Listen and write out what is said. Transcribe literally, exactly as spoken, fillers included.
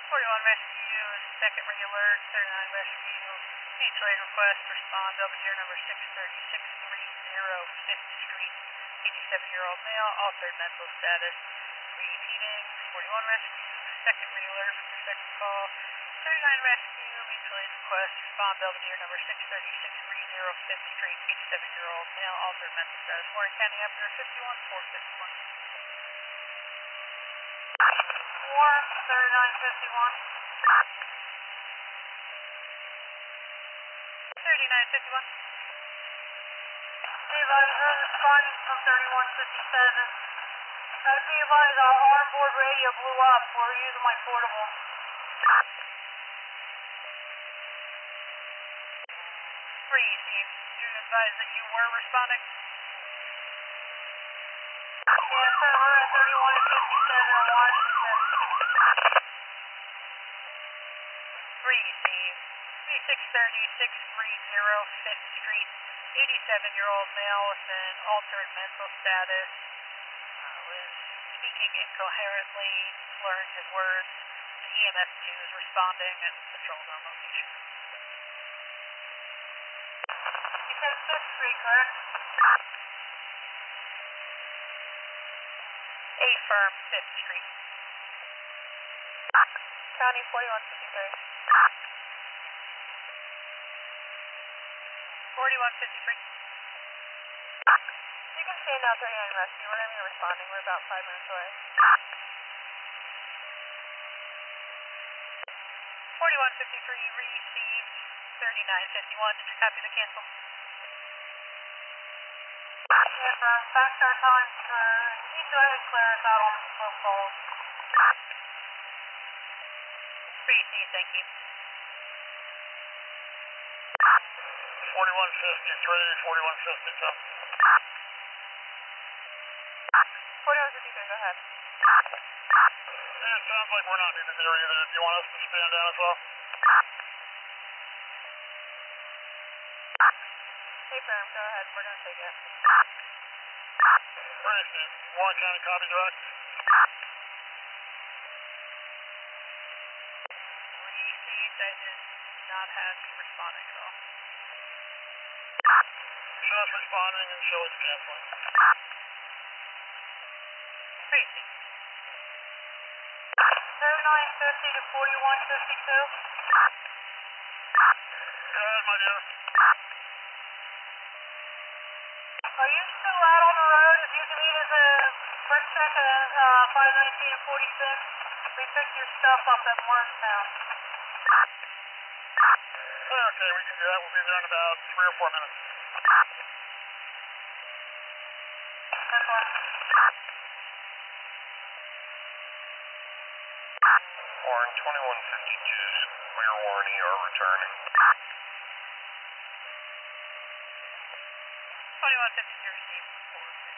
forty-one Rescue, second re-alert, thirty-nine Rescue, mutual aid request, respond, Belvedere number six thirty-six three zero fifth Street, eighty-seven-year-old male, altered mental status. Repeating, forty-one Rescue, second re-alert from your second call, thirty-nine Rescue, mutual aid request, respond, Belvedere number six thirty-six three zero fifth Street, eighty-seven-year-old male, altered mental status. Warren County Operator fifty-one four fifty-one. Warren, thirty-nine fifty-one. thirty-nine fifty-one. Be advised, we're responding from thirty-one fifty-seven. Uh, be advised, our onboard radio blew up. We're using my portable. Three, Steve. You advised that you were responding? Yes, sir. We're at thirty-one fifty-seven in Washington. Three, Steve. six thirty-six three zero fifth Street, eighty-seven-year-old male with an altered mental status, uh, was speaking incoherently, slurring his words. The E M S two is responding and patrols on location. You said fifth Street, correct? A firm, fifth Street. County forty-one fifty-three. forty-one fifty-three. You can stand out thirty-nine Rescue. We're going to be responding. We're about five minutes away. forty-one fifty-three received. thirty-nine fifty-one. Did you copy the cancel? Yes, sir. Fax our time, sir. You can go ahead and clear us out on both calls. Received, thank you. forty-one fifty-three, forty-one fifty-two. forty-one fifty-three, go ahead. Yeah, it sounds like we're not needed there either. Do you want us to stand down as well? Hey, firm, go ahead. We're going to take it. Three, Steve. Warren County, copy direct. Received. I did not have you responding at all. Show us responding and show us canceling. Three, Steve. thirty-nine fifty to forty-one fifty-two. Go ahead, my dear. Are you still out on the road? If you can meet us at Brick Check at uh, five nineteen and forty-six, we picked your stuff up at Morristown. Okay, we can do that. We'll be there in about three or four minutes. That's fine. Warren, twenty-one fifty-two, Square one E R returning. twenty-one fifty-two received.